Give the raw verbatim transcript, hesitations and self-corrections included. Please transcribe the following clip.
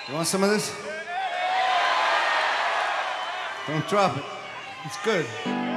You want some of this? Don't drop it. It's good.